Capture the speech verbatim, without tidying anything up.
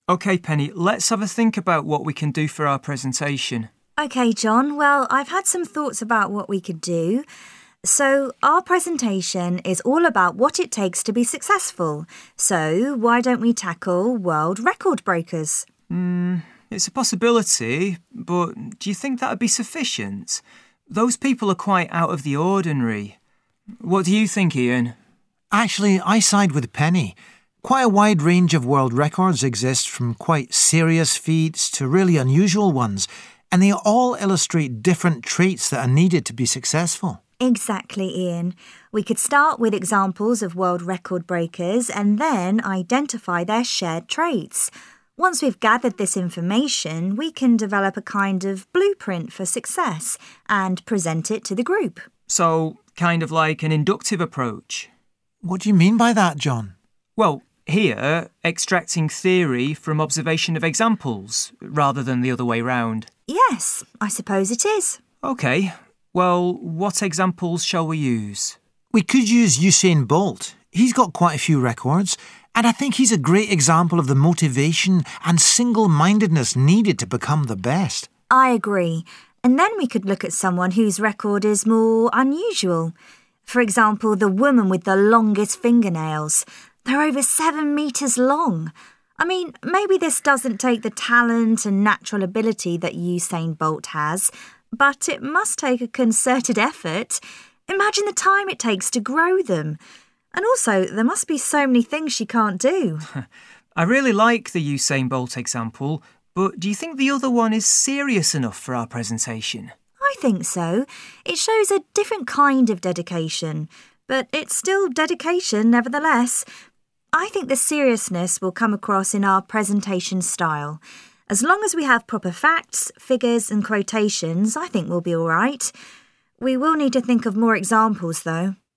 OK, Penny, let's have a think about what we can do for our presentation. OK, John. Well, I've had some thoughts about what we could do. So, our presentation is all about what it takes to be successful. So, why don't we tackle world record breakers? Hmm, it's a possibility, but do you think that would be sufficient? Those people are quite out of the ordinary. What do you think, Ian? Actually, I side with Penny. Quite a wide range of world records exist, from quite serious feats to really unusual ones, and they all illustrate different traits that are needed to be successful. Exactly, Ian. We could start with examples of world record breakers and then identify their shared traits. Once we've gathered this information, we can develop a kind of blueprint for success and present it to the group. So, kind of like an inductive approach. What do you mean by that, John? Well, here, extracting theory from observation of examples, rather than the other way round. Yes, I suppose it is. OK. Well, what examples shall we use? We could use Usain Bolt. He's got quite a few records, and I think he's a great example of the motivation and single-mindedness needed to become the best. I agree. And then we could look at someone whose record is more unusual. For example, the woman with the longest fingernails. They're over seven metres long. I mean, maybe this doesn't take the talent and natural ability that Usain Bolt has, but it must take a concerted effort. Imagine the time it takes to grow them. And also, there must be so many things she can't do. I really like the Usain Bolt example, but do you think the other one is serious enough for our presentation? I think so. It shows a different kind of dedication, but it's still dedication nevertheless. I think the seriousness will come across in our presentation style. As long as we have proper facts, figures and quotations, I think we'll be all right. We will need to think of more examples, though.